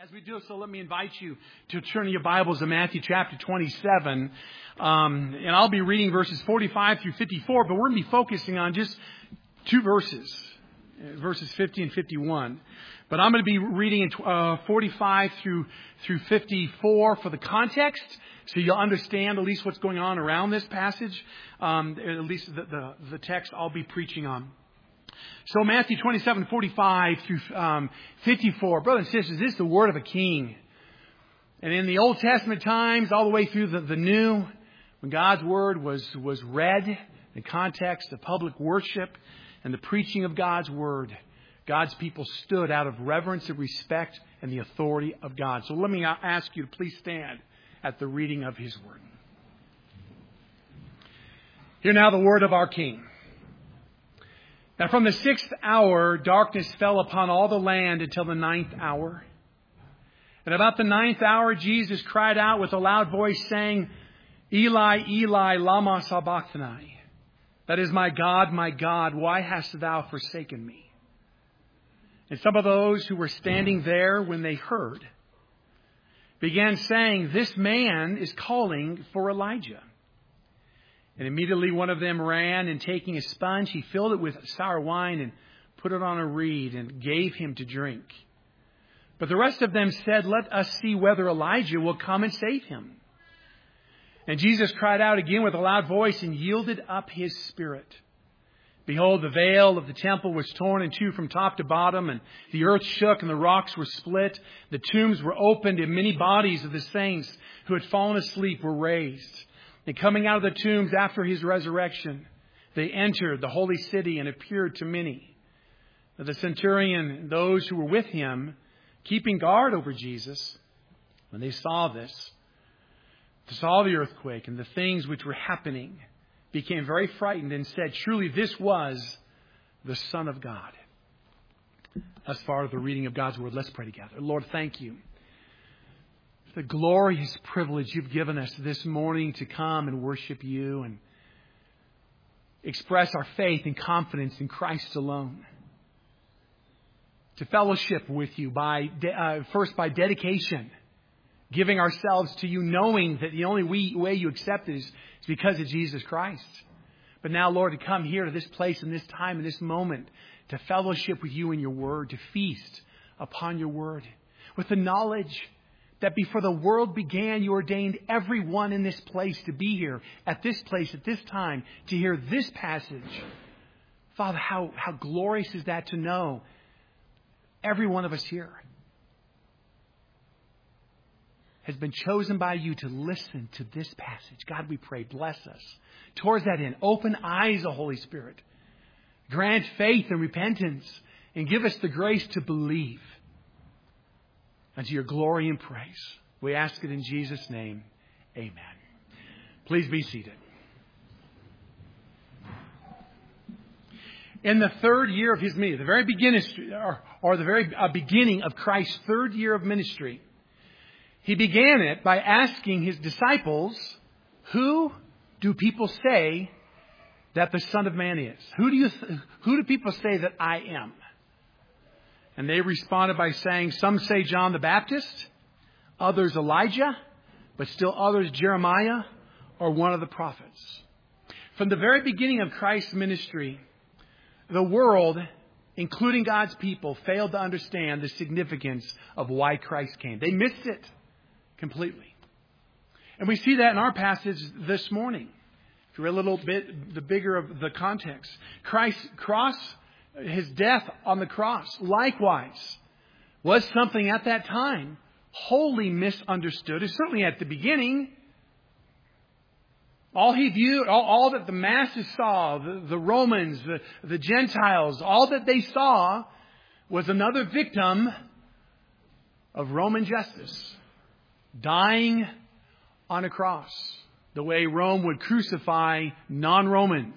As we do so, let me invite you to turn your Bibles to Matthew chapter 27. And I'll be reading verses 45 through 54, but we're going to be focusing on just two verses, verses 50 and 51. But I'm going to be reading in 45 through 54 for the context, so you'll understand at least what's going on around this passage, at least the text I'll be preaching on. So Matthew 27, 45 through 54. Brothers and sisters, this is the word of a king. And in the Old Testament times, all the way through the New, when God's word was read, in the context of public worship and the preaching of God's word, God's people stood out of reverence and respect and the authority of God. So let me ask you to please stand at the reading of His word. Hear now the word of our King. Now from the 6th hour, darkness fell upon all the land until the 9th hour. And about the 9th hour, Jesus cried out with a loud voice, saying, Eli, Eli, lama sabachthani. That is, my God, why hast thou forsaken me? And some of those who were standing there, when they heard, began saying, This man is calling for Elijah. And immediately one of them ran, and taking a sponge, he filled it with sour wine and put it on a reed and gave him to drink. But the rest of them said, Let us see whether Elijah will come and save him. And Jesus cried out again with a loud voice and yielded up his spirit. Behold, the veil of the temple was torn in two from top to bottom, and the earth shook and the rocks were split. The tombs were opened, and many bodies of the saints who had fallen asleep were raised. And coming out of the tombs after his resurrection, they entered the holy city and appeared to many. The centurion and those who were with him, keeping guard over Jesus, when they saw this, saw the earthquake and the things which were happening, became very frightened and said, Truly this was the Son of God. Thus far, the reading of God's word. Let's pray together. Lord, thank you. The glorious privilege you've given us this morning to come and worship you and express our faith and confidence in Christ alone. To fellowship with you first by dedication, giving ourselves to you, knowing that the only way you accept it is because of Jesus Christ. But now, Lord, to come here to this place and this time and this moment to fellowship with you in your word, to feast upon your word with the knowledge that before the world began, you ordained everyone in this place to be here at this place at this time to hear this passage. Father, how glorious is that to know every one of us here has been chosen by you to listen to this passage. God, we pray, bless us. Towards that end, open eyes, O Holy Spirit. Grant faith and repentance and give us the grace to believe. Unto your glory and praise. We ask it in Jesus' name. Amen. Please be seated. In the third year of his ministry, the very beginning of Christ's third year of ministry, he began it by asking his disciples, Who do people say that the Son of Man is? Who do people say that I am? And they responded by saying, some say John the Baptist, others Elijah, but still others Jeremiah or one of the prophets. From the very beginning of Christ's ministry, the world, including God's people, failed to understand the significance of why Christ came. They missed it completely. And we see that in our passage this morning. If you read a little bit, the bigger of the context. Christ's cross, his death on the cross, likewise, was something at that time wholly misunderstood. Certainly at the beginning, all he viewed, all that the masses saw, the Romans, the Gentiles, all that they saw was another victim of Roman justice, dying on a cross, the way Rome would crucify non-Romans.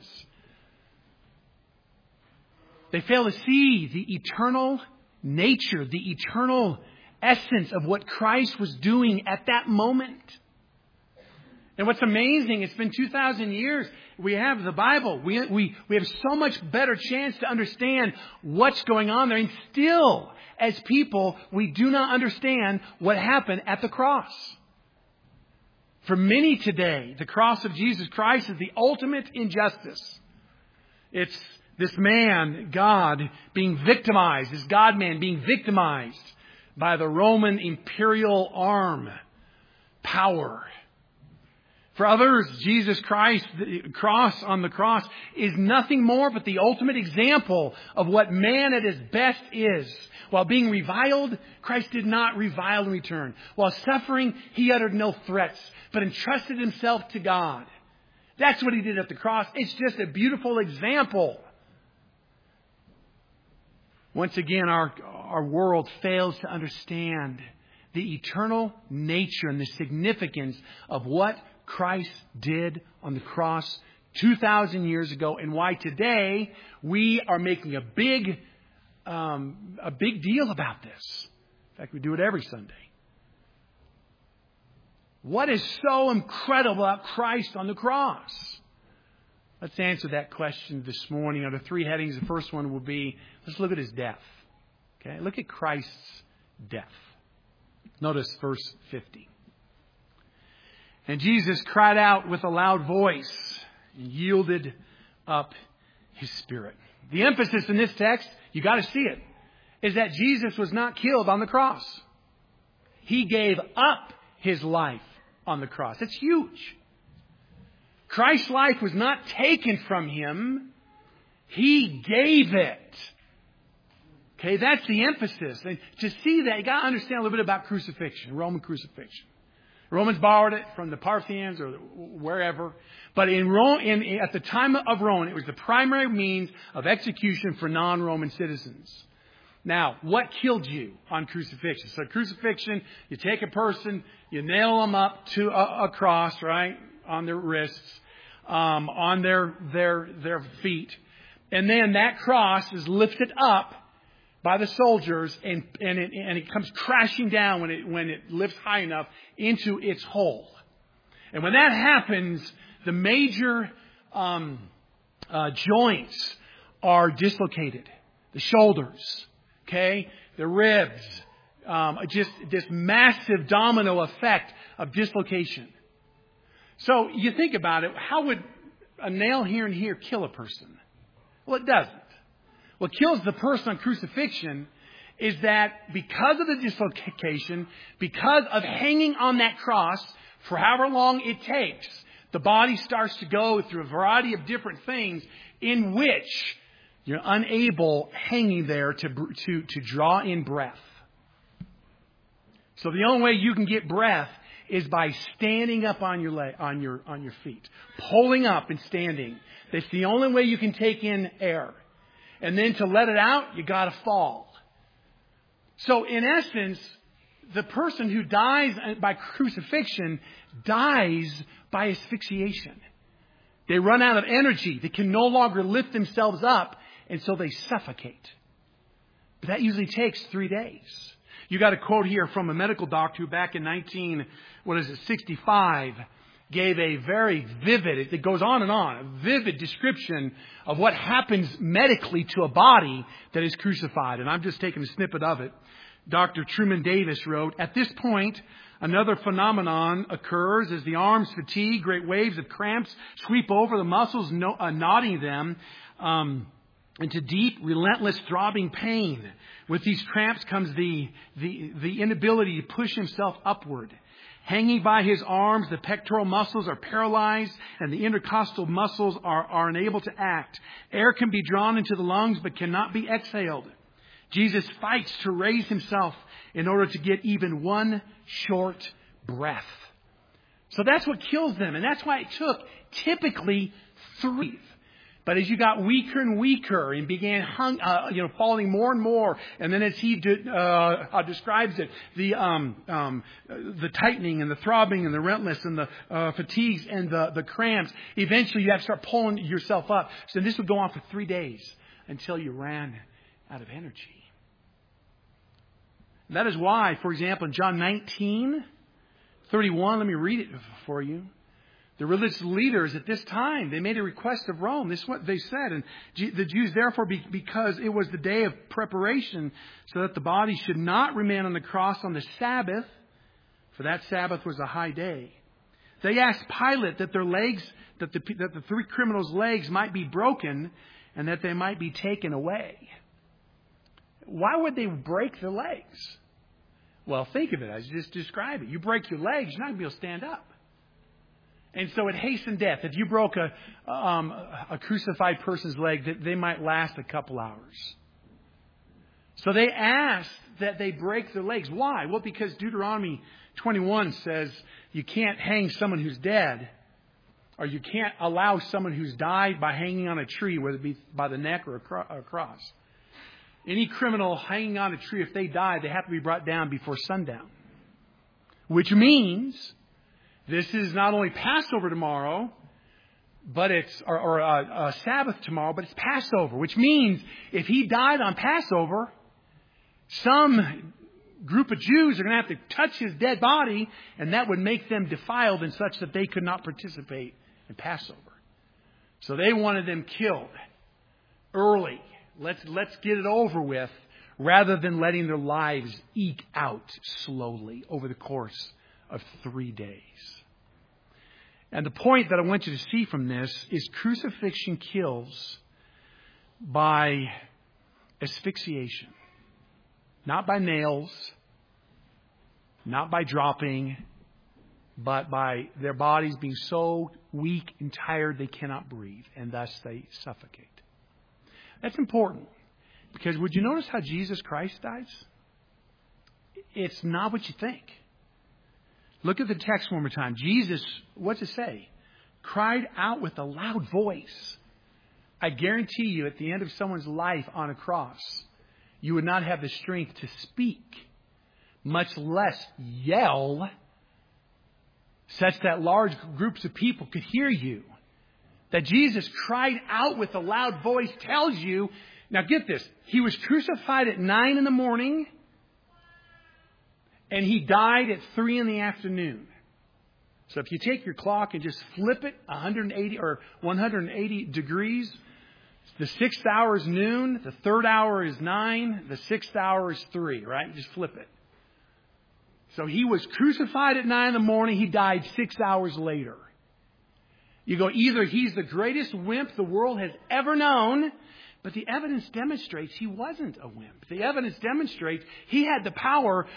They fail to see the eternal nature, the eternal essence of what Christ was doing at that moment. And what's amazing, it's been 2,000 years. We have the Bible. We have so much better chance to understand what's going on there. And still, as people, we do not understand what happened at the cross. For many today, the cross of Jesus Christ is the ultimate injustice. It's this man, God, being victimized, this God-man being victimized by the Roman imperial arm power. For others, Jesus Christ, the cross on the cross, is nothing more but the ultimate example of what man at his best is. While being reviled, Christ did not revile in return. While suffering, He uttered no threats, but entrusted Himself to God. That's what He did at the cross. It's just a beautiful example. Once again, our world fails to understand the eternal nature and the significance of what Christ did on the cross 2,000 years ago, and why today we are making a big deal about this. In fact, we do it every Sunday. What is so incredible about Christ on the cross? Let's answer that question this morning under three headings. The first one will be, let's look at His death. Okay, look at Christ's death. Notice verse 50. And Jesus cried out with a loud voice and yielded up His spirit. The emphasis in this text, you got to see it, is that Jesus was not killed on the cross. He gave up His life on the cross. That's huge. Christ's life was not taken from Him. He gave it. Okay, that's the emphasis. And to see that, you got to understand a little bit about crucifixion, Roman crucifixion. Romans borrowed it from the Parthians or wherever. But in Rome, at the time of Rome, it was the primary means of execution for non-Roman citizens. Now, what killed you on crucifixion? So crucifixion, you take a person, you nail them up to a cross, right, on their wrists, on their feet. And then that cross is lifted up by the soldiers, and it comes crashing down when it lifts high enough into its hole. And when that happens, the major joints are dislocated. The shoulders, okay, the ribs, just this massive domino effect of dislocation. So you think about it, how would a nail here and here kill a person? Well, it doesn't. What kills the person on crucifixion is that because of the dislocation, because of hanging on that cross for however long it takes, the body starts to go through a variety of different things in which you're unable, hanging there, to draw in breath. So the only way you can get breath is by standing up on your feet, pulling up and standing. That's the only way you can take in air. And then to let it out, you got to fall. So in essence, the person who dies by crucifixion dies by asphyxiation. They run out of energy. They can no longer lift themselves up, and so they suffocate. But that usually takes 3 days. You got a quote here from a medical doctor who back in 65 gave a very vivid, it goes on and on, a vivid description of what happens medically to a body that is crucified. And I'm just taking a snippet of it. Dr. Truman Davis wrote, "At this point, another phenomenon occurs as the arms fatigue. Great waves of cramps sweep over the muscles, knotting them into deep, relentless, throbbing pain. With these cramps comes the inability to push himself upward. Hanging by his arms, the pectoral muscles are paralyzed and the intercostal muscles are unable to act. Air can be drawn into the lungs but cannot be exhaled. Jesus fights to raise himself in order to get even one short breath." So that's what kills them. And that's why it took typically 3. But as you got weaker and weaker and began falling more and more, and then as he describes it, the tightening and the throbbing and the relentless and the fatigues and the cramps, eventually you have to start pulling yourself up. So this would go on for 3 days until you ran out of energy. That is why, for example, in John 19:31, let me read it for you. The religious leaders at this time, they made a request of Rome. This is what they said. And the Jews, therefore, because it was the day of preparation, so that the body should not remain on the cross on the Sabbath, for that Sabbath was a high day. They asked Pilate that that the three criminals' legs might be broken and that they might be taken away. Why would they break their legs? Well, think of it. I just described it. You break your legs, you're not going to be able to stand up. And so it hastened death. If you broke a crucified person's leg, they might last a couple hours. So they asked that they break their legs. Why? Well, because Deuteronomy 21 says you can't hang someone who's dead, or you can't allow someone who's died by hanging on a tree, whether it be by the neck or a cross. Any criminal hanging on a tree, if they die, they have to be brought down before sundown. Which means this is not only Passover tomorrow, but it's or a Sabbath tomorrow, but it's Passover. Which means if he died on Passover, some group of Jews are going to have to touch his dead body, and that would make them defiled in such that they could not participate in Passover. So they wanted them killed early. Let's get it over with, rather than letting their lives eke out slowly over the course of 3 days. And the point that I want you to see from this is crucifixion kills by asphyxiation. Not by nails, not by dropping, but by their bodies being so weak and tired they cannot breathe, and thus they suffocate. That's important, because would you notice how Jesus Christ dies? It's not what you think. Look at the text one more time. Jesus, what's it say? Cried out with a loud voice. I guarantee you, at the end of someone's life on a cross, you would not have the strength to speak, much less yell, such that large groups of people could hear you. That Jesus cried out with a loud voice tells you, now get this, he was crucified at 9 a.m, and he died at 3 p.m. So if you take your clock and just flip it 180 or 180 degrees, the 6th hour is noon, the 3rd hour is 9, the 6th hour is 3, right? Just flip it. So he was crucified at 9 a.m, he died 6 hours later. You go, either he's the greatest wimp the world has ever known, but the evidence demonstrates he wasn't a wimp. The evidence demonstrates he had the power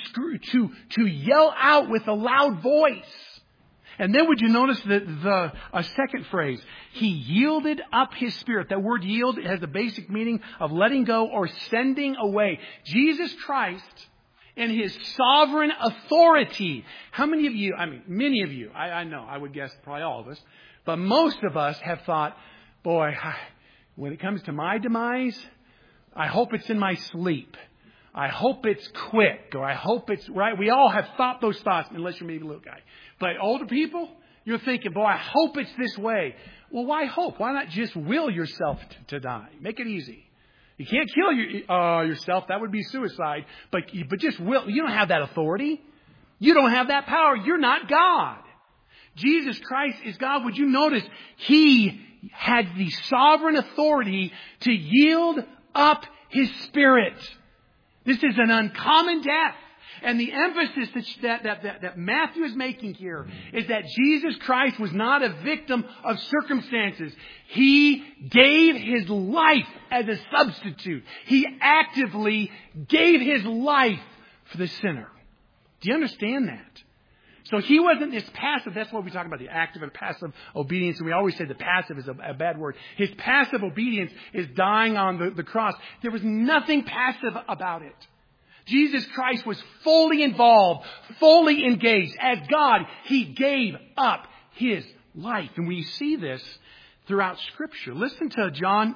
to yell out with a loud voice. And then would you notice a second phrase? He yielded up his spirit. That word yield has the basic meaning of letting go or sending away. Jesus Christ, in his sovereign authority. How many of you, many of you, I know, I would guess probably all of us, but most of us have thought, boy, when it comes to my demise, I hope it's in my sleep. I hope it's quick, or I hope it's right. We all have thought those thoughts, unless you're maybe a little guy. But older people, you're thinking, boy, I hope it's this way. Well, why hope? Why not just will yourself to die? Make it easy. You can't kill yourself. That would be suicide. But just will. You don't have that authority. You don't have that power. You're not God. Jesus Christ is God. Would you notice he had the sovereign authority to yield up his spirit. This is an uncommon death. And the emphasis that Matthew is making here is that Jesus Christ was not a victim of circumstances. He gave his life as a substitute. He actively gave his life for the sinner. Do you understand that? So he wasn't this passive. That's what we talk about, the active and passive obedience. And we always say the passive is a bad word. His passive obedience is dying on the cross. There was nothing passive about it. Jesus Christ was fully involved, fully engaged. As God, he gave up his life. And we see this throughout Scripture. Listen to John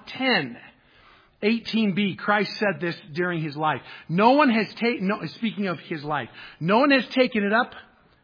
10:18b. Christ said this during his life. No one has speaking of his life, no one has taken it up.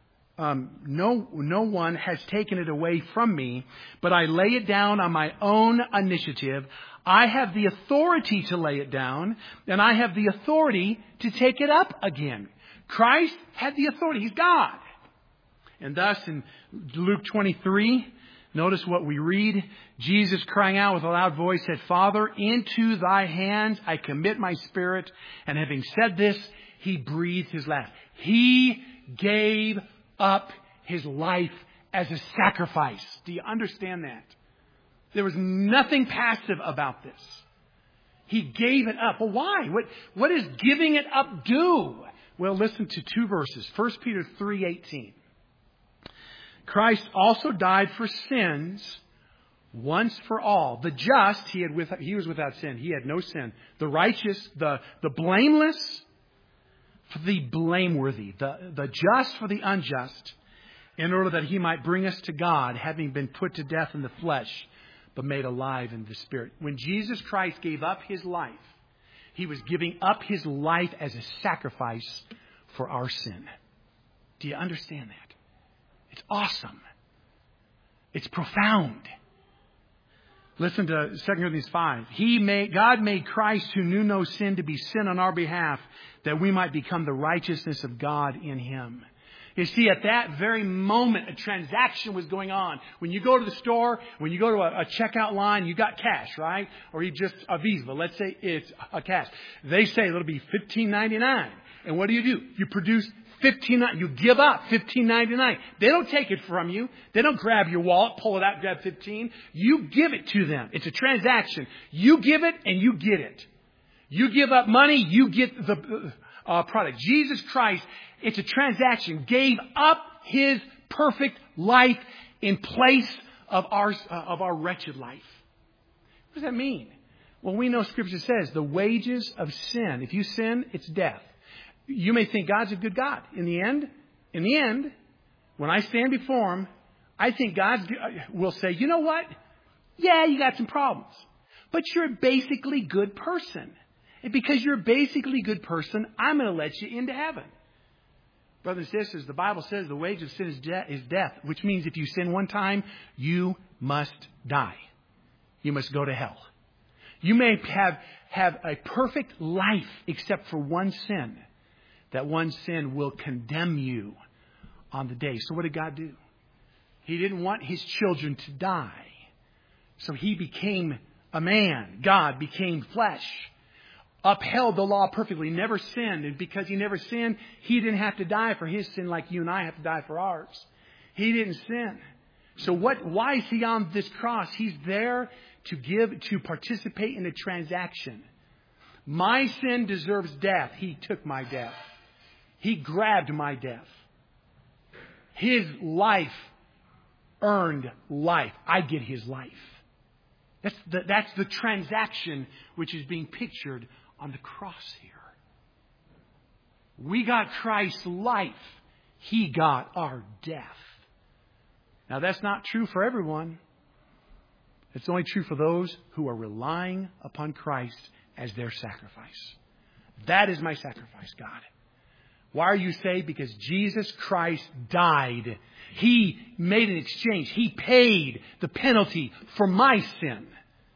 No one has taken it away from me, but I lay it down on my own initiative. I have the authority to lay it down, and I have the authority to take it up again. Christ had the authority. He's God. And thus in Luke 23, notice what we read. Jesus crying out with a loud voice said, Father, into thy hands I commit my spirit. And having said this, he breathed his last. He gave up his life as a sacrifice. Do you understand that? There was nothing passive about this. He gave it up. Well, why? What does giving it up do? Well, listen to two verses. 1 Peter 3:18. Christ also died for sins once for all. The just, he was without sin. He had no sin. The righteous, the blameless for the blameworthy. The just for the unjust, in order that he might bring us to God, having been put to death in the flesh, but made alive in the Spirit. When Jesus Christ gave up his life, he was giving up his life as a sacrifice for our sin. Do you understand that? It's awesome. It's profound. Listen to 2 Corinthians 5. God made Christ, who knew no sin, to be sin on our behalf, that we might become the righteousness of God in him. You see, at that very moment, a transaction was going on. When you go to the store, when you go to a checkout line, you got cash, right? Or you just a Visa. Let's say it's a cash. They say it'll be $15.99. And what do? You produce $15.99. You give up $15.99. They don't take it from you. They don't grab your wallet, pull it out, grab $15. You give it to them. It's a transaction. You give it and you get it. You give up money, you get the product. Jesus Christ, it's a transaction, gave up his perfect life in place of our wretched life. What does that mean? Well, we know Scripture says the wages of sin, if you sin, it's death. You may think God's a good God. In the end, when I stand before him, I think God will say, you know what? Yeah, you got some problems, but you're a basically good person. And because you're a basically good person, I'm going to let you into heaven. Brothers and sisters, the Bible says the wage of sin is death, which means if you sin one time, you must die. You must go to hell. You may have a perfect life except for one sin. That one sin will condemn you on the day. So what did God do? He didn't want his children to die. So he became a man. God became flesh. Upheld the law perfectly, never sinned. And because he never sinned, he didn't have to die for his sin like you and I have to die for ours. He didn't sin. So why is he on this cross? He's there to participate in a transaction. My sin deserves death. He took my death. He grabbed my death. His life earned life. I get his life. That's the transaction which is being pictured on the cross here. We got Christ's life. He got our death. Now that's not true for everyone. It's only true for those who are relying upon Christ as their sacrifice. That is my sacrifice, God. Why are you saved? Because Jesus Christ died. He made an exchange. He paid the penalty for my sin.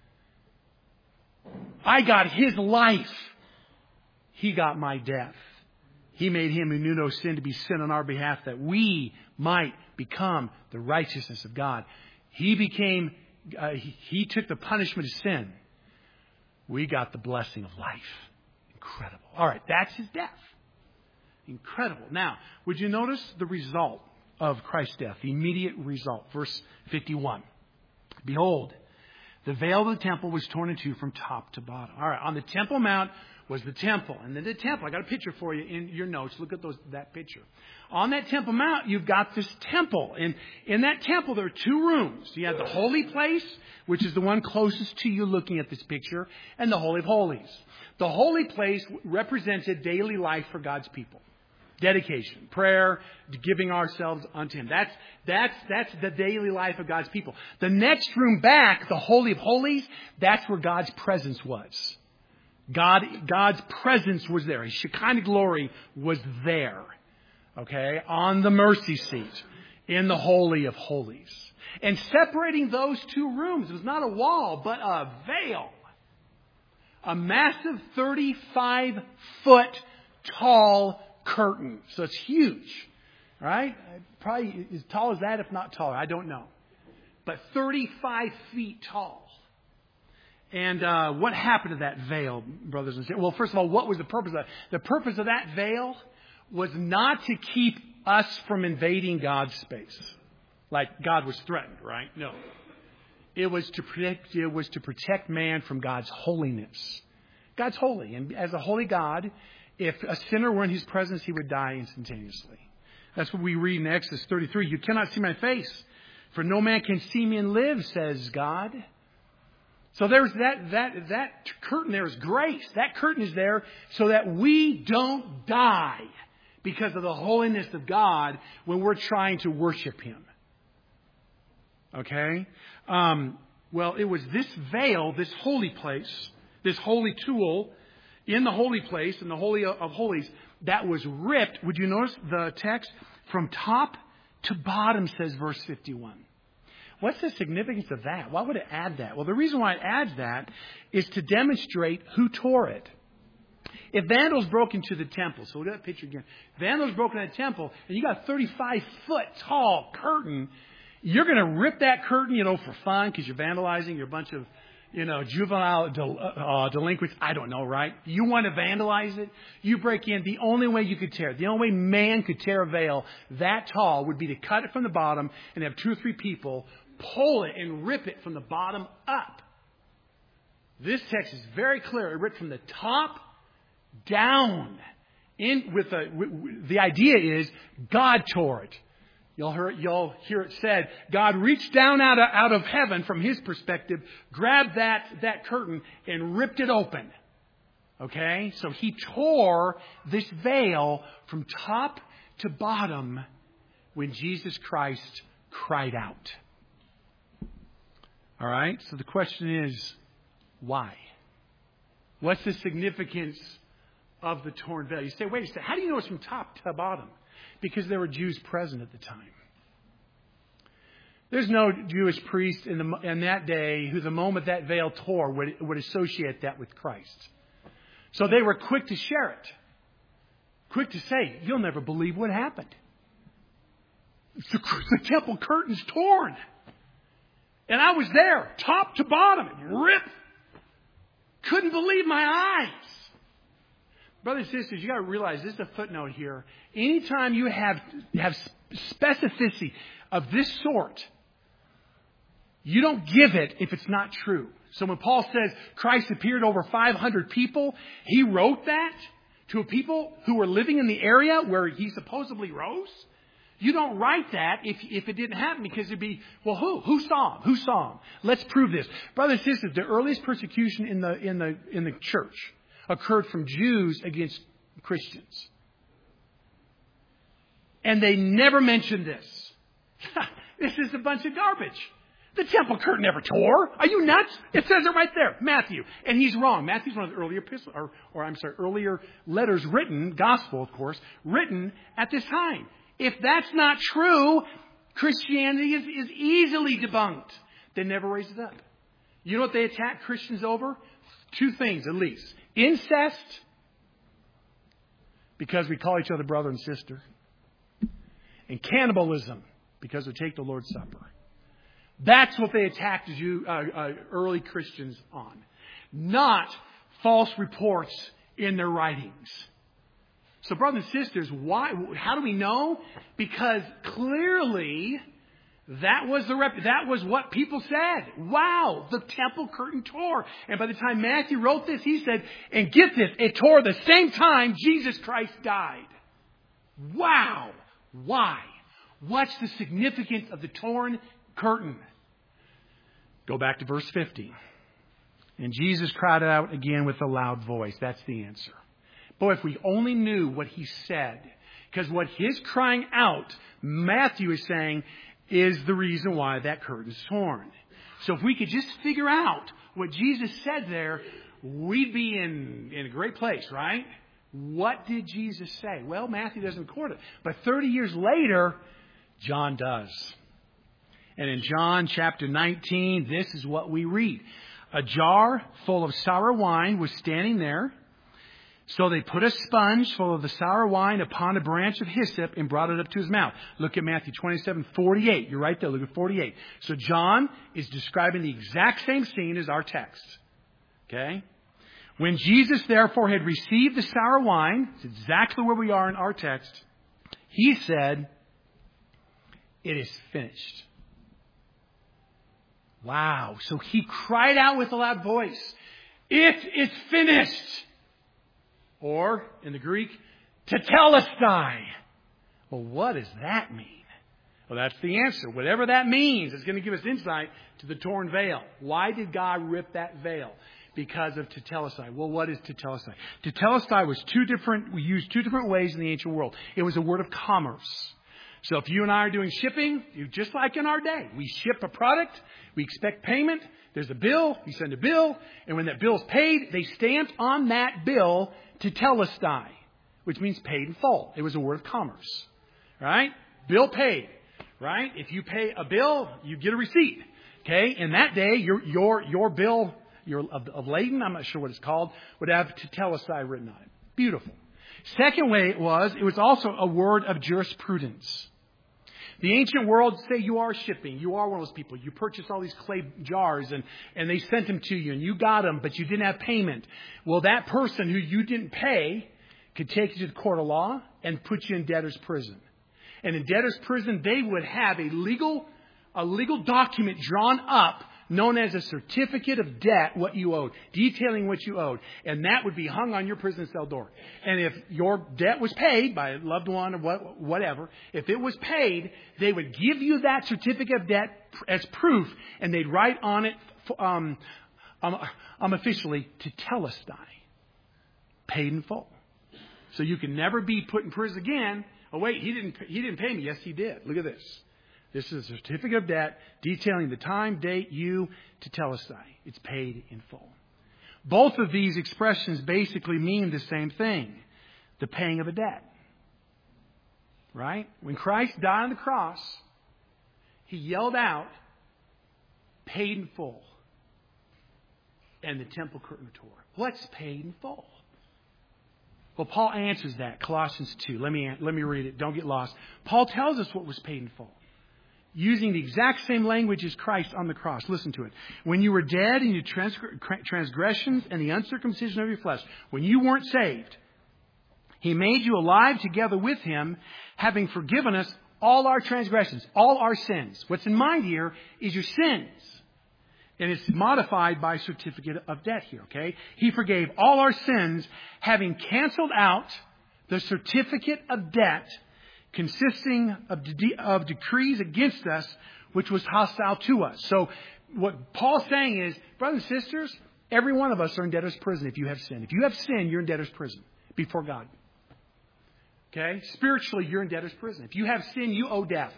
I got his life. He got my death. He made him who knew no sin to be sin on our behalf, that we might become the righteousness of God. He took the punishment of sin. We got the blessing of life. Incredible. All right, that's his death. Incredible. Now, would you notice the result of Christ's death? The immediate result. Verse 51. Behold, the veil of the temple was torn in two from top to bottom. All right, on the Temple Mount was the temple. And then the temple, I got a picture for you in your notes. Look at that picture. On that Temple Mount, you've got this temple. And in that temple, there are two rooms. You have the holy place, which is the one closest to you looking at this picture, and the Holy of Holies. The holy place represented daily life for God's people. Dedication, prayer, giving ourselves unto him. That's the daily life of God's people. The next room back, the Holy of Holies, that's where God's presence was. God's presence was there. His Shekinah glory was there. Okay? On the mercy seat. In the Holy of Holies. And separating those two rooms was not a wall, but a veil. A massive 35-foot tall curtain. So it's huge. Right? Probably as tall as that, if not taller. I don't know. But 35 feet tall. And what happened to that veil, brothers and sisters? Well, first of all, what was the purpose of that? The purpose of that veil was not to keep us from invading God's space. Like God was threatened, right? No. It was to protect man from God's holiness. God's holy. And as a holy God, if a sinner were in His presence, he would die instantaneously. That's what we read in Exodus 33. You cannot see my face, for no man can see me and live, says God. So there's that curtain there is grace. That curtain is there so that we don't die because of the holiness of God when we're trying to worship Him. Okay? Well, it was this veil, this holy place, this holy tool in the holy place, in the Holy of Holies, that was ripped. Would you notice the text? From top to bottom, says verse 51. What's the significance of that? Why would it add that? Well, the reason why it adds that is to demonstrate who tore it. If vandals broke into the temple, so look at that picture again. Vandals broke into the temple, and you got a 35-foot tall curtain. You're going to rip that curtain, for fun because you're vandalizing. You're a bunch of, juvenile delinquents. I don't know, right? You want to vandalize it? You break in. The only way you could tear it, the only way man could tear a veil that tall would be to cut it from the bottom and have 2 or 3 people pull it and rip it from the bottom up. This text is very clear. It ripped from the top down. The idea is God tore it. You'll hear it said, God reached down out of heaven from His perspective, grabbed that curtain and ripped it open. Okay? So He tore this veil from top to bottom when Jesus Christ cried out. All right? So the question is, why? What's the significance of the torn veil? You say, wait a second, how do you know it's from top to bottom? Because there were Jews present at the time. There's no Jewish priest in that day who, the moment that veil tore, would associate that with Christ. So they were quick to share it. Quick to say, you'll never believe what happened. The temple curtain's torn. And I was there, top to bottom, ripped. Couldn't believe my eyes. Brothers and sisters, you got to realize, this is a footnote here. Anytime you have specificity of this sort, you don't give it if it's not true. So when Paul says Christ appeared to over 500 people, he wrote that to people who were living in the area where he supposedly rose. You don't write that if it didn't happen, because it'd be, well, who? Who saw him? Who saw him? Let's prove this. Brothers and sisters, the earliest persecution in the church occurred from Jews against Christians. And they never mentioned this. This is a bunch of garbage. The temple curtain never tore. Are you nuts? It says it right there. Matthew. And he's wrong. Matthew's one of the earlier earlier letters written, gospel, of course, written at this time. If that's not true, Christianity is easily debunked. They never raised it up. You know what they attack Christians over? 2 things at least. Incest, because we call each other brother and sister. And cannibalism, because we take the Lord's Supper. That's what they attacked early Christians on. Not false reports in their writings. So brothers and sisters, why? How do we know? Because clearly that was what people said. Wow, the temple curtain tore. And by the time Matthew wrote this, he said, and get this, it tore the same time Jesus Christ died. Wow. Why? What's the significance of the torn curtain? Go back to verse 50. And Jesus cried out again with a loud voice. That's the answer. Boy, if we only knew what he said. Because what his crying out, Matthew is saying, is the reason why that curtain is torn. So if we could just figure out what Jesus said there, we'd be in a great place, right? What did Jesus say? Well, Matthew doesn't record it. But 30 years later, John does. And in John chapter 19, this is what we read. A jar full of sour wine was standing there. So they put a sponge full of the sour wine upon a branch of hyssop and brought it up to his mouth. Look at Matthew 27:48. You're right there. Look at 48. So John is describing the exact same scene as our text. Okay? When Jesus therefore had received the sour wine, it's exactly where we are in our text, he said, "It is finished." Wow. So he cried out with a loud voice, "It is finished." Or, in the Greek, tetelestai. Well, what does that mean? Well, that's the answer. Whatever that means is going to give us insight to the torn veil. Why did God rip that veil? Because of tetelestai. Well, what is tetelestai? Tetelestai was we used two different ways in the ancient world. It was a word of commerce. So if you and I are doing shipping, just like in our day, we ship a product, we expect payment, there's a bill, you send a bill, and when that bill's paid, they stamped on that bill tetelestai, which means paid in full. It was a word of commerce. Right? Bill paid. Right? If you pay a bill, you get a receipt. Okay? In that day, your bill of lading, I'm not sure what it's called, would have tetelestai written on it. Beautiful. Second way it was also a word of jurisprudence. The ancient world, say you are shipping. You are one of those people. You purchased all these clay jars and they sent them to you and you got them, but you didn't have payment. Well, that person who you didn't pay could take you to the court of law and put you in debtor's prison. And in debtor's prison, they would have a legal document drawn up known as a certificate of debt, what you owed, detailing what you owed. And that would be hung on your prison cell door. And if your debt was paid by a loved one or whatever, if it was paid, they would give you that certificate of debt as proof, and they'd write on it officially tetelestai, paid in full. So you can never be put in prison again. Oh wait, he didn't pay me. Yes, he did. Look at this. This is a certificate of debt detailing the time, date, tetelestai. It's paid in full. Both of these expressions basically mean the same thing. The paying of a debt. Right? When Christ died on the cross, He yelled out, paid in full. And the temple curtain tore. What's paid in full? Well, Paul answers that. Colossians 2. Let me read it. Don't get lost. Paul tells us what was paid in full, using the exact same language as Christ on the cross. Listen to it. When you were dead in your transgressions and the uncircumcision of your flesh, when you weren't saved, He made you alive together with Him, having forgiven us all our transgressions, all our sins. What's in mind here is your sins. And it's modified by certificate of debt here, okay? He forgave all our sins, having canceled out the certificate of debt consisting of decrees against us, which was hostile to us. So what Paul's saying is, brothers and sisters, every one of us are in debtor's prison if you have sin. If you have sin, you're in debtor's prison before God. Okay? Spiritually, you're in debtor's prison. If you have sin, you owe death.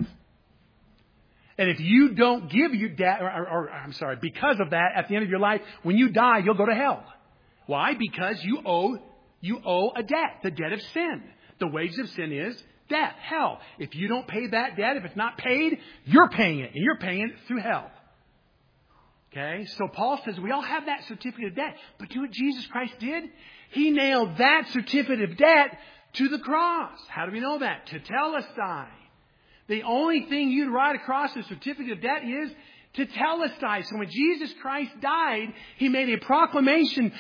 And if you don't give your debt, because of that, at the end of your life, when you die, you'll go to hell. Why? Because you owe a debt, the debt of sin. The wages of sin is death, hell. If you don't pay that debt, if it's not paid, you're paying it. And you're paying it through hell. Okay? So Paul says we all have that certificate of debt. But do what Jesus Christ did? He nailed that certificate of debt to the cross. How do we know that? Tetelestai. The only thing you'd write across the certificate of debt is tetelestai. So when Jesus Christ died, He made a proclamation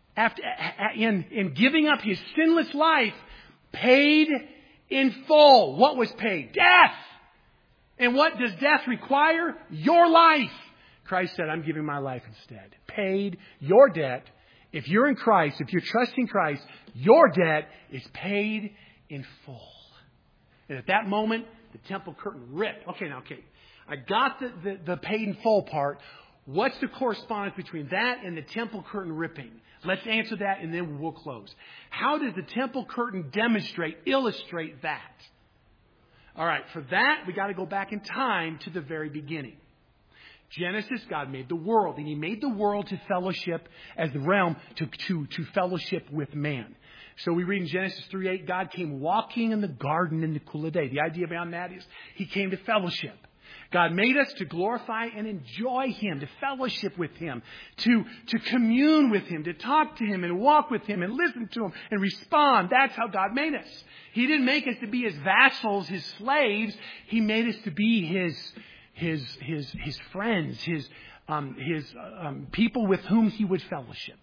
in giving up His sinless life, paid in full. What was paid? Death. And what does death require? Your life. Christ said, I'm giving my life instead. Paid your debt. If you're in Christ, if you're trusting Christ, your debt is paid in full. And at that moment, the temple curtain ripped. Okay. I got the paid in full part. What's the correspondence between that and the temple curtain ripping? Let's answer that and then we'll close. How does the temple curtain illustrate that? All right, for that, we got to go back in time to the very beginning. Genesis, God made the world, and He made the world to fellowship as the realm to fellowship with man. So we read in Genesis 3:8, God came walking in the garden in the cool of day. The idea behind that is He came to fellowship. God made us to glorify and enjoy Him, to fellowship with Him, to commune with Him, to talk to Him and walk with Him and listen to Him and respond. That's how God made us. He didn't make us to be His vassals, His slaves. He made us to be His friends, His people with whom He would fellowship.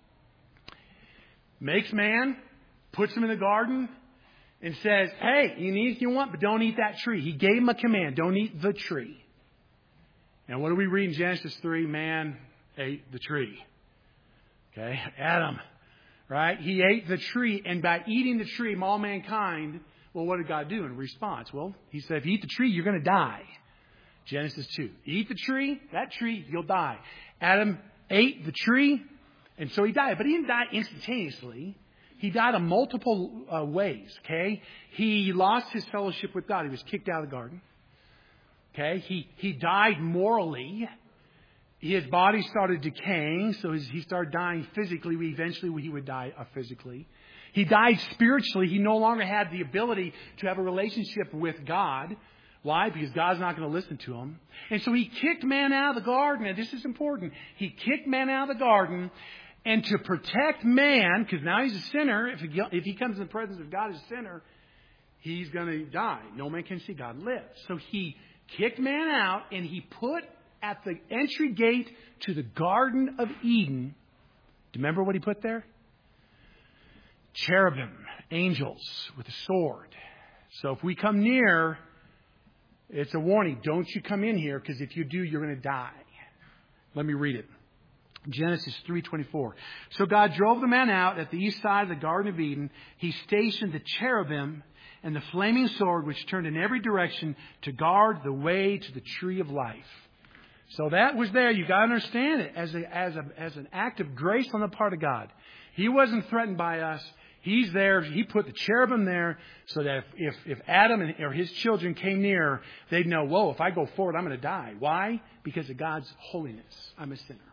Makes man, puts him in the garden, and says, hey, you can eat if you want, but don't eat that tree. He gave him a command. Don't eat the tree. And what do we read in Genesis 3? Man ate the tree. Okay? Adam. Right? He ate the tree. And by eating the tree, all mankind, well, what did God do in response? Well, He said, if you eat the tree, you're going to die. Genesis 2. Eat the tree, that tree, you'll die. Adam ate the tree, and so he died. But he didn't die instantaneously. He died in multiple ways, okay? He lost his fellowship with God. He was kicked out of the garden. Okay? He died morally. His body started decaying, so he started dying physically. Eventually, he would die physically. He died spiritually. He no longer had the ability to have a relationship with God. Why? Because God's not going to listen to him. And so He kicked man out of the garden. And this is important. He kicked man out of the garden. And to protect man, because now he's a sinner, if he comes in the presence of God as a sinner, he's going to die. No man can see God live. So He kicked man out, and He put at the entry gate to the Garden of Eden, do you remember what He put there? Cherubim, angels with a sword. So if we come near, it's a warning. Don't you come in here, because if you do, you're going to die. Let me read it. Genesis 3:24. So God drove the man out at the east side of the Garden of Eden. He stationed the cherubim and the flaming sword, which turned in every direction to guard the way to the tree of life. So that was there. You got to understand it as an act of grace on the part of God. He wasn't threatened by us. He's there. He put the cherubim there so that if Adam or his children came near, they'd know, whoa, if I go forward, I'm going to die. Why? Because of God's holiness. I'm a sinner.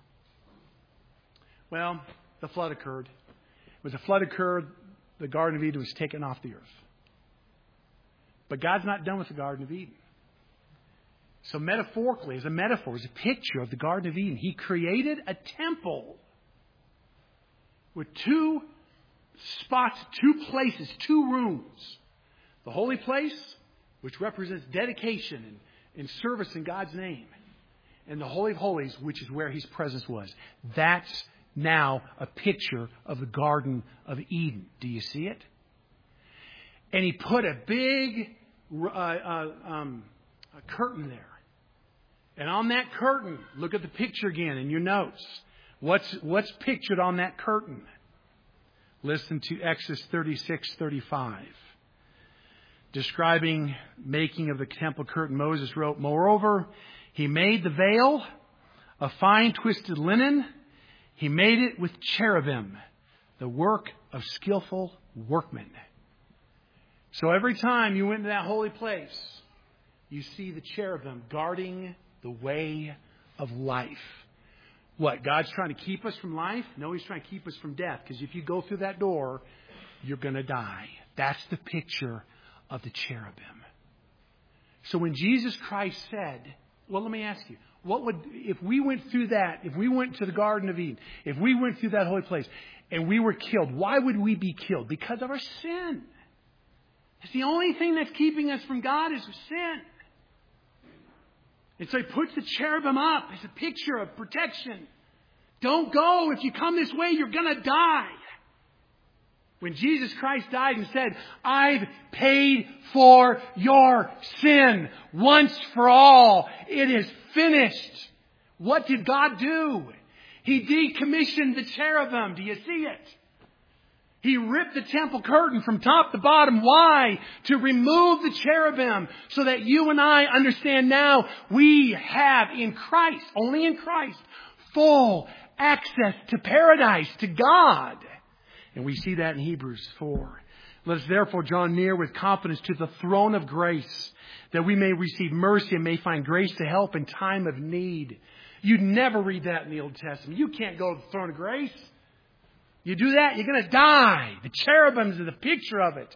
Well, the flood occurred. When the flood occurred, the Garden of Eden was taken off the earth. But God's not done with the Garden of Eden. So metaphorically, as a metaphor, as a picture of the Garden of Eden, He created a temple with two spots, two places, two rooms. The holy place, which represents dedication and service in God's name. And the Holy of Holies, which is where His presence was. That's now a picture of the Garden of Eden. Do you see it? And He put a big a curtain there. And on that curtain, look at the picture again in your notes. What's pictured on that curtain? Listen to Exodus 36:35. Describing making of the temple curtain, Moses wrote, moreover, He made the veil of fine twisted linen. He made it with cherubim, the work of skillful workmen. So every time you went to that holy place, you see the cherubim guarding the way of life. What? God's trying to keep us from life? No, He's trying to keep us from death. Because if you go through that door, you're going to die. That's the picture of the cherubim. So when Jesus Christ said, well, let me ask you, what would, if we went through that, if we went to the Garden of Eden, if we went through that holy place and we were killed, why would we be killed? Because of our sin. It's the only thing that's keeping us from God is sin. And so He puts the cherubim up as a picture of protection. Don't go. If you come this way, you're going to die. When Jesus Christ died and said, I've paid for your sin once for all. It is finished. What did God do? He decommissioned the cherubim. Do you see it? He ripped the temple curtain from top to bottom. Why? To remove the cherubim so that you and I understand now we have in Christ, only in Christ, full access to paradise, to God. And we see that in Hebrews 4. Let us therefore draw near with confidence to the throne of grace, that we may receive mercy and may find grace to help in time of need. You'd never read that in the Old Testament. You can't go to the throne of grace. You do that, you're going to die. The cherubims are the picture of it.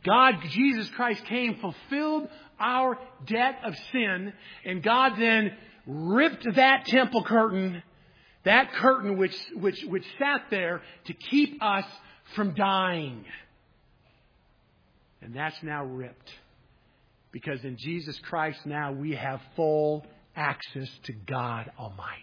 God, Jesus Christ came, fulfilled our debt of sin, and God then ripped that temple curtain, that curtain which sat there to keep us from dying. And that's now ripped. Because in Jesus Christ now we have full access to God Almighty.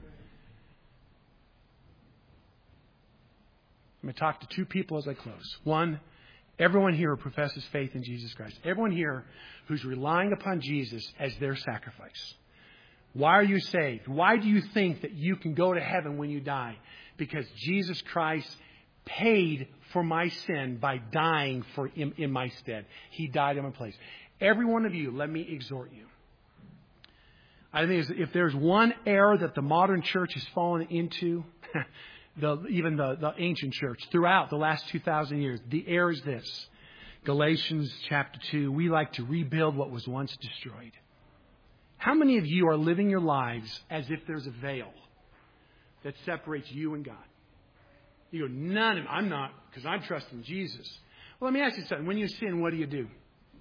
I'm going to talk to two people as I close. One, everyone here who professes faith in Jesus Christ. Everyone here who's relying upon Jesus as their sacrifice. Why are you saved? Why do you think that you can go to heaven when you die? Because Jesus Christ paid for my sin by dying for in my stead. He died in my place. Every one of you, let me exhort you. I think if there's one error that the modern church has fallen into, even the ancient church, throughout the last 2,000 years, the error is this. Galatians chapter 2, we like to rebuild what was once destroyed. How many of you are living your lives as if there's a veil that separates you and God? You go, none of them. I'm not, because I'm trusting Jesus. Well, let me ask you something. When you sin, what do you do?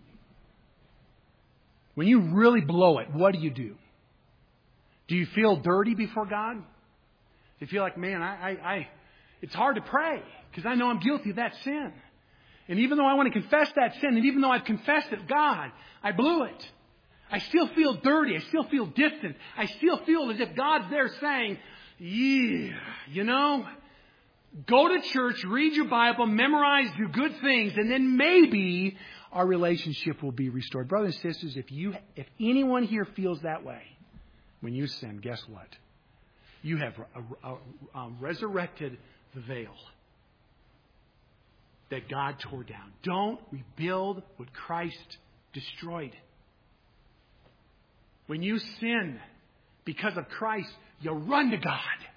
When you really blow it, what do? Do you feel dirty before God? Do you feel like, man, it's hard to pray because I know I'm guilty of that sin. And even though I want to confess that sin, and even though I've confessed it, God, I blew it. I still feel dirty. I still feel distant. I still feel as if God's there saying, go to church, read your Bible, memorize, do good things, and then maybe our relationship will be restored. Brothers and sisters, if anyone here feels that way when you sin, guess what? You have resurrected the veil that God tore down. Don't rebuild what Christ destroyed. When you sin because of Christ, you run to God.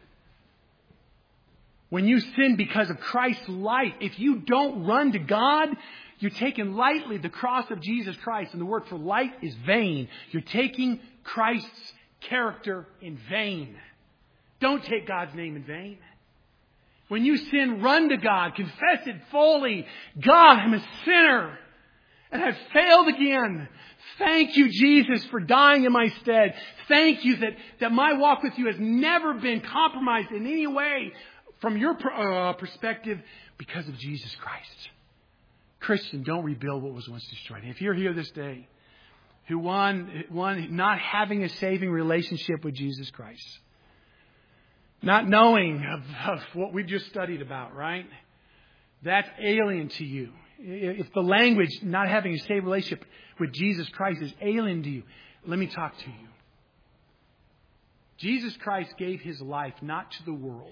When you sin because of Christ's life, if you don't run to God, you're taking lightly the cross of Jesus Christ. And the word for light is vain. You're taking Christ's character in vain. Don't take God's name in vain. When you sin, run to God. Confess it fully. God, I'm a sinner. And I've failed again. Thank you, Jesus, for dying in my stead. Thank you that my walk with you has never been compromised in any way from your perspective because of Jesus Christ. Christian, don't rebuild what was once destroyed. And if you're here this day, who one not having a saving relationship with Jesus Christ, not knowing of what we've just studied about, right? That's alien to you. If the language, not having a saving relationship with Jesus Christ, is alien to you, let me talk to you. Jesus Christ gave His life not to the world.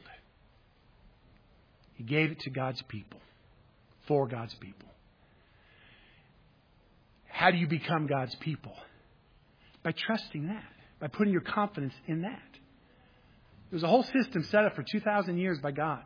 He gave it to God's people, for God's people. How do you become God's people? By trusting that, by putting your confidence in that. There's a whole system set up for 2,000 years by God.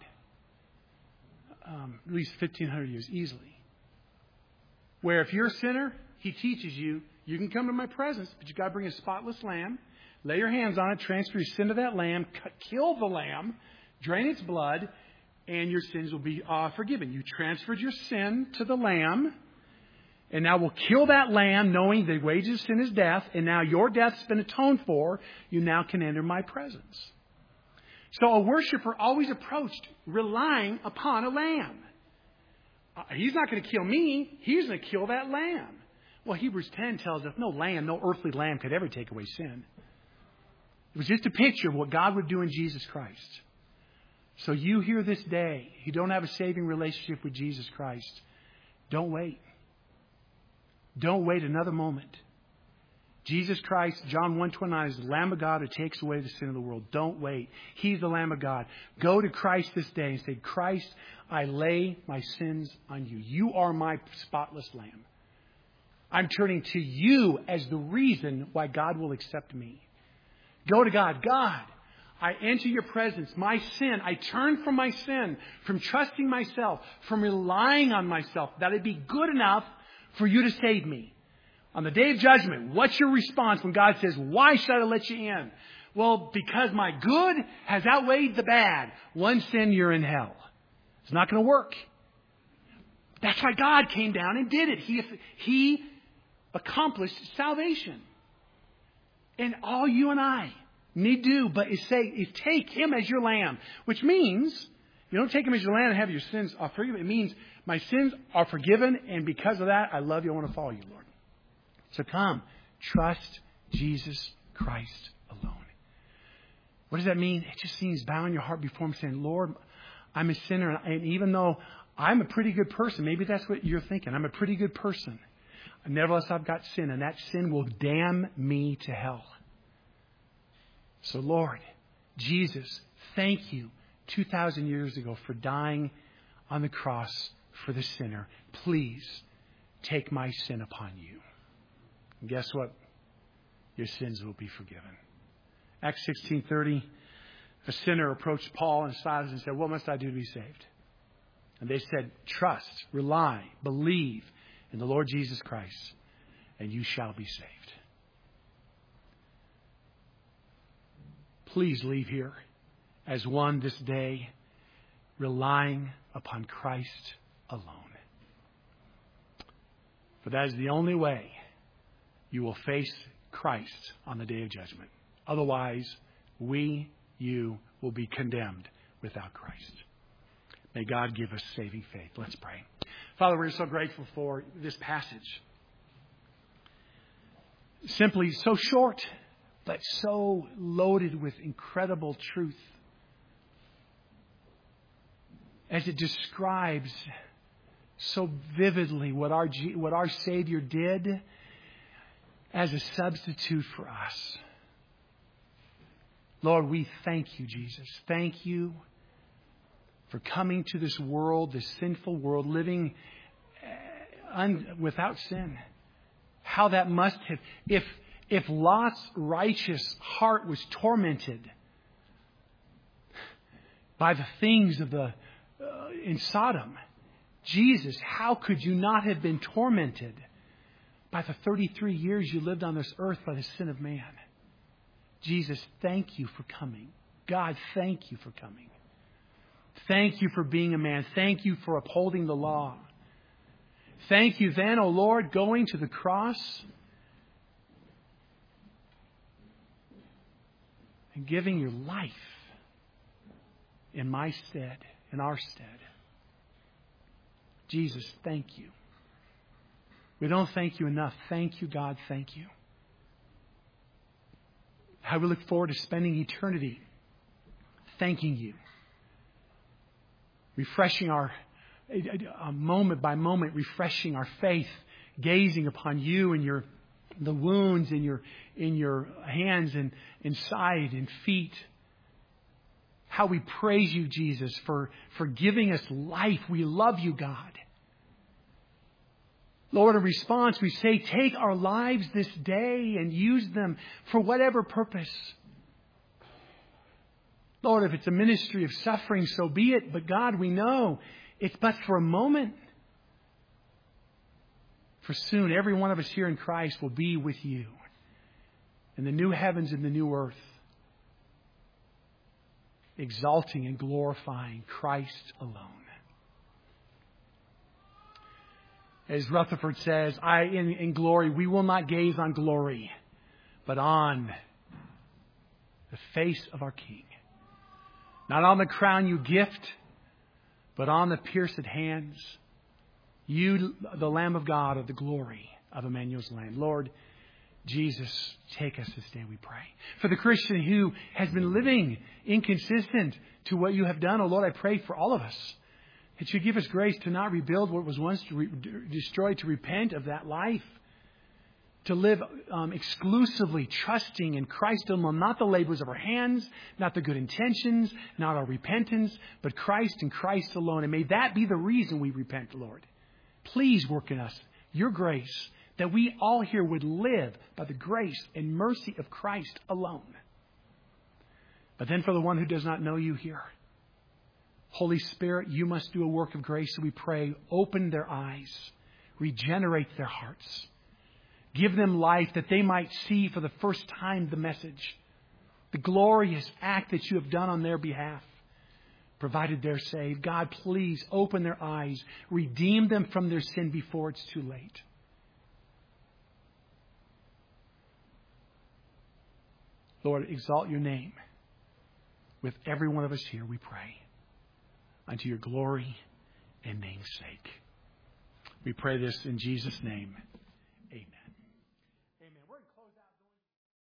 At least 1,500 years, easily. Where if you're a sinner, He teaches you, you can come to my presence, but you've got to bring a spotless lamb, lay your hands on it, transfer your sin to that lamb, kill the lamb, drain its blood, and your sins will be forgiven. You transferred your sin to the lamb, and now we'll kill that lamb, knowing the wages of sin is death, and now your death's been atoned for. You now can enter my presence. So a worshiper always approached relying upon a lamb. He's not going to kill me. He's going to kill that lamb. Well, Hebrews 10 tells us no earthly lamb could ever take away sin. It was just a picture of what God would do in Jesus Christ. So you here this day, you don't have a saving relationship with Jesus Christ. Don't wait. Don't wait another moment. Jesus Christ, John 1:29, is the Lamb of God who takes away the sin of the world. Don't wait. He's the Lamb of God. Go to Christ this day and say, Christ, I lay my sins on you. You are my spotless Lamb. I'm turning to you as the reason why God will accept me. Go to God. God, I enter your presence. My sin, I turn from my sin, from trusting myself, from relying on myself, that it'd be good enough for you to save me. On the day of judgment, what's your response when God says, why should I let you in? Well, because my good has outweighed the bad. One sin, you're in hell. It's not going to work. That's why God came down and did it. He accomplished salvation. And all you and I need to do is take Him as your lamb. Which means, you don't take Him as your lamb and have your sins forgiven. It means my sins are forgiven, and because of that, I love you. I want to follow you, Lord. So come, trust Jesus Christ alone. What does that mean? It just means bowing your heart before Him, saying, Lord, I'm a sinner, and even though I'm a pretty good person, maybe that's what you're thinking. I'm a pretty good person. Nevertheless, I've got sin, and that sin will damn me to hell. So, Lord, Jesus, thank you 2,000 years ago for dying on the cross for the sinner. Please take my sin upon you. And guess what? Your sins will be forgiven. Acts 16:30, a sinner approached Paul and Silas and said, what must I do to be saved? And they said, trust, rely, believe in the Lord Jesus Christ, and you shall be saved. Please leave here as one this day, relying upon Christ alone. For that is the only way you will face Christ on the day of judgment. Otherwise, you will be condemned without Christ. May God give us saving faith. Let's pray. Father, we're so grateful for this passage. Simply so short, but so loaded with incredible truth. As it describes so vividly what our Savior did as a substitute for us. Lord, we thank you, Jesus. Thank you for coming to this world, this sinful world, living without sin. How that must have, if Lot's righteous heart was tormented by the things of in Sodom, Jesus, how could you not have been tormented by the 33 years you lived on this earth by the sin of man? Jesus, thank you for coming. God, thank you for coming. Thank you for being a man. Thank you for upholding the law. Thank you then, O Lord, going to the cross and giving your life in my stead, in our stead. Jesus, thank you. We don't thank you enough. Thank you, God. Thank you. How we look forward to spending eternity thanking you. Refreshing moment by moment, refreshing our faith, gazing upon you and the wounds in your hands and side and feet. How we praise you, Jesus, for giving us life. We love you, God. Lord, in response, we say, take our lives this day and use them for whatever purpose. Lord, if it's a ministry of suffering, so be it. But God, we know it's but for a moment. For soon, every one of us here in Christ will be with you in the new heavens and the new earth, exalting and glorifying Christ alone. As Rutherford says, in glory, we will not gaze on glory, but on the face of our King. Not on the crown you gift, but on the pierced hands. You, the Lamb of God, of the glory of Emmanuel's land. Lord Jesus, take us this day, we pray. For the Christian who has been living inconsistent to what you have done, oh Lord, I pray for all of us that you give us grace to not rebuild what was once destroyed, to repent of that life, to live exclusively trusting in Christ alone, not the labors of our hands, not the good intentions, not our repentance, but Christ and Christ alone. And may that be the reason we repent, Lord. Please work in us your grace, that we all here would live by the grace and mercy of Christ alone. But then for the one who does not know you here, Holy Spirit, you must do a work of grace. So we pray, open their eyes, regenerate their hearts, give them life that they might see for the first time the message, the glorious act that you have done on their behalf. provided they're saved. God, please open their eyes. Redeem them from their sin before it's too late. Lord, exalt your name with every one of us here, we pray, unto your glory and name's sake. We pray this in Jesus' name.